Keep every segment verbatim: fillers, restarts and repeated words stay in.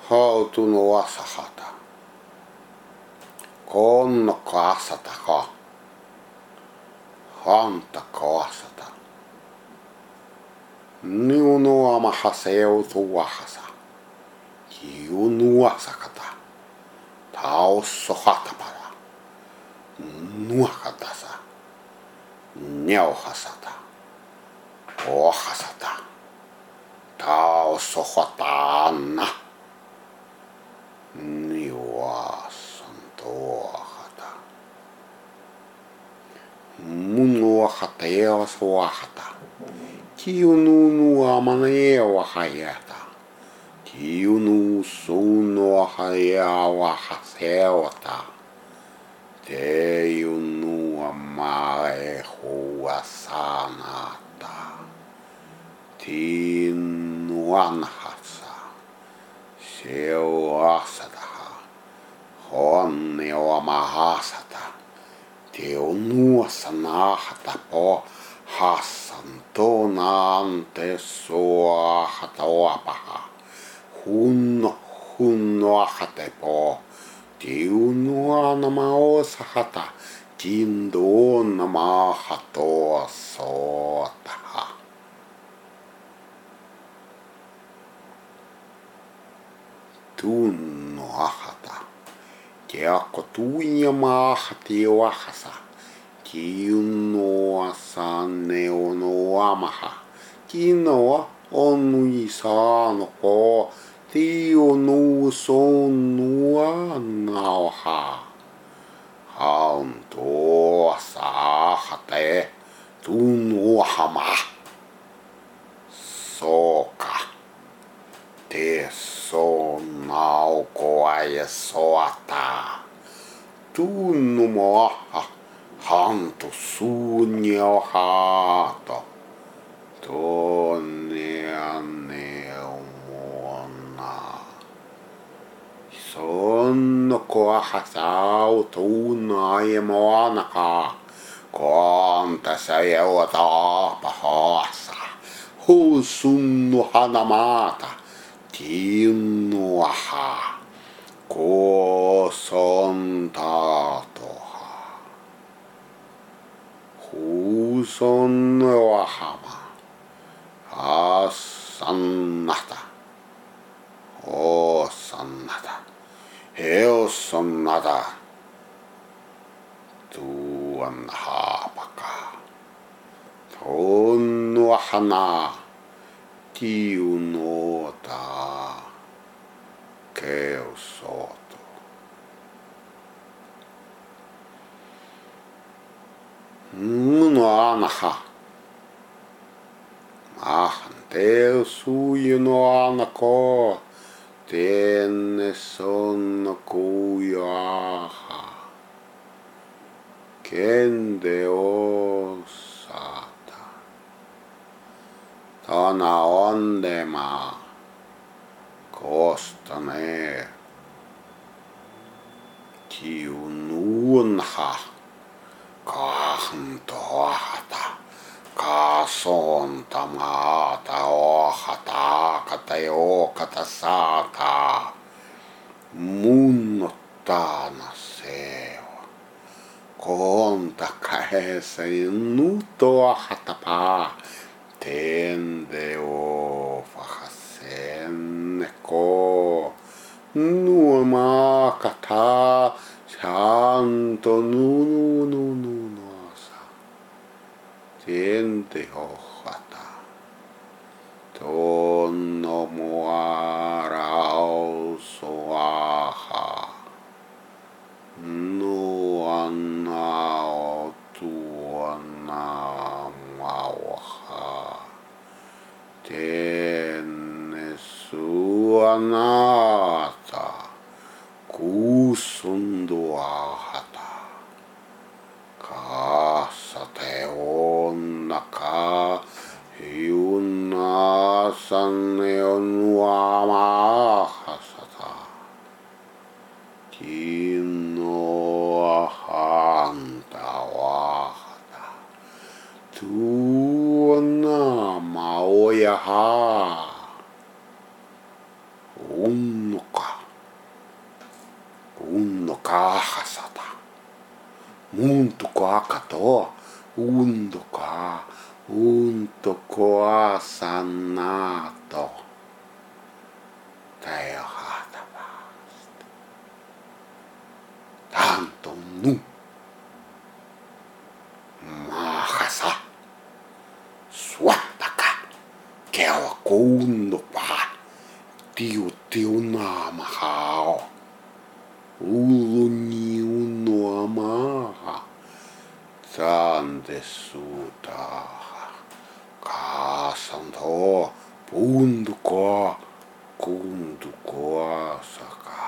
hautu nuasahata. Konna kaasataha. Hanta kaasata. Niunuamaha seutu wahasa. Kiunuasakata. Tausso hatapara. Nuakatasa. Neuhasata. Ohasata. Tausso hatana. Niuasan tuohata. Munuahata eos wahata. Kiununuamana eohajata. Kiunu sunoha eawaha seota. Teiunua mae hua sanata. Tinuanhasa. Seuasataha. Honneo mahasata. Teunua sanahata po hasantonante soahata oapaha. Hunno hunno hatepo. Tiunua nama osahata. Tindo nama hato sotaha. Tunno ahata. Kiako tuinya mahati wahasa. Kiunoa saneo no amaha. Kinoa onui saano po. Tio no sonua naoha. Haunto sahate. Tunuahama. Soka. Te so nauko aia soata. Tunumoaha. Hanto suunio haato. Tonneaneumona. Sonno koahasau tuunaia moanaka. Konta seuta apahasa. Husunnu hanamata. Tiunuaha. Kosontatoha. Husonnoahama. Asannata. Osannata. Heosannata. Tuan haapaka. Tonnuahana. Tiunota. Keosoto. Nuanaha. Mahan teo sujuno anako. Tenne sonno kujaha. Kende osata. Tana ondema. Kostane. Tiununha. Kahntohata. Kasontamata ohata kataokata sata. Munnotana sewa. Konta kaesa nutohatapa. Tende ofahasenne ko. Nuomakata. Shanto nu nu nu nu nu asa. Tente hohata. Tonno muarao soaha. Nuanao tuana mauha. Tenne suanata. Kusunduahata. Kasate onnaka. Hiunasanne onuamahasata. Tinoahanta wahata. Tuana maoyaha. Unnuka. Muuntokoa katoa, untokoa, untokoa sanato. Teo hatavasta. Tanto nu. Mahasa. Suataka. Kewa koundopa. Tiu tiu namahao. Uluni uno amaha. Sante sutaha. Kasanto. Punduko. Kunduko saka.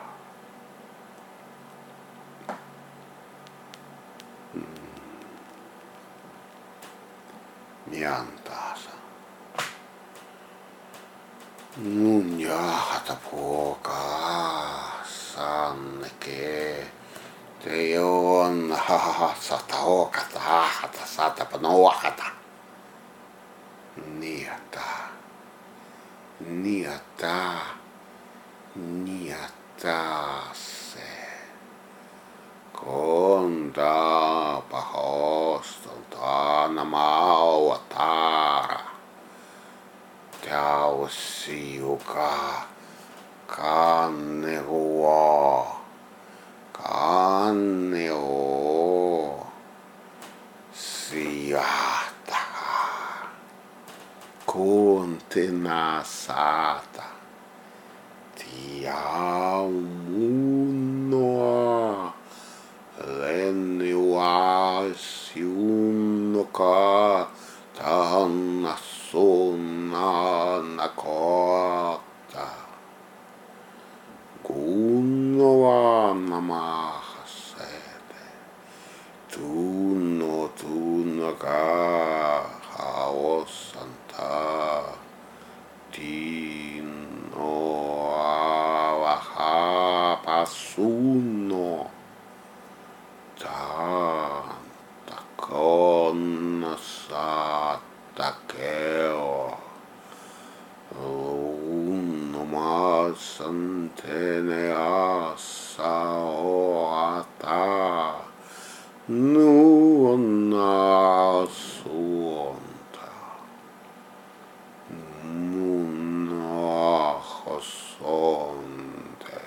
Miantasa. Nun jahata puoka sanneke. Te on haha sata okata hahata sata panoakata. Niata. Niata. Niata se. Konta pahostolta namau atara. Tausiuka kannehua. Kanneo. Siataha. Kontena sata. Tiamunoa. Leniwa siunoka. Tanna sonna nakota. Gunoa namahasete. Tuno tunaka haosanta. Tino avaha pasuno. Tanta konna sata keo. Uno masantene asa oata. Nuona suonta. Nuna hosonte.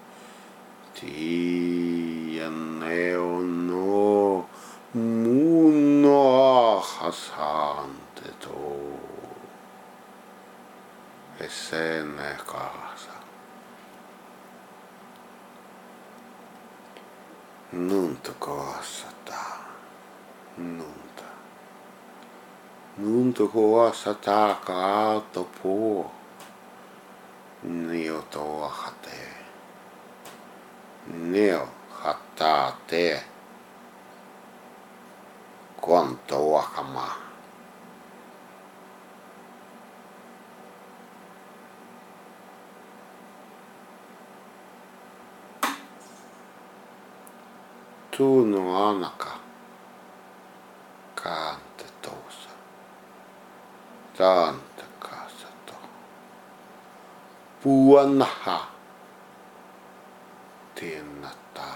Tianeono. Muno hasante to. Esene casa. Nunta cosa ta. Nunta. Nunta cosa ta kato po. Neo to hate. Neo hatate. Quanto wakama. Tu no anaka. Kante tosa. Tanta casa to. Puanaha. Tiennata.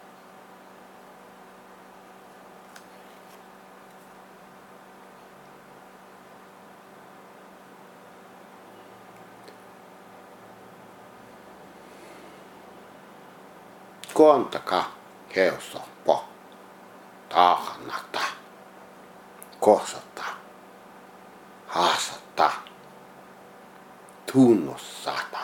Kontaka heosopo. Tahnata. Kosata. Hasata. Tunnossata.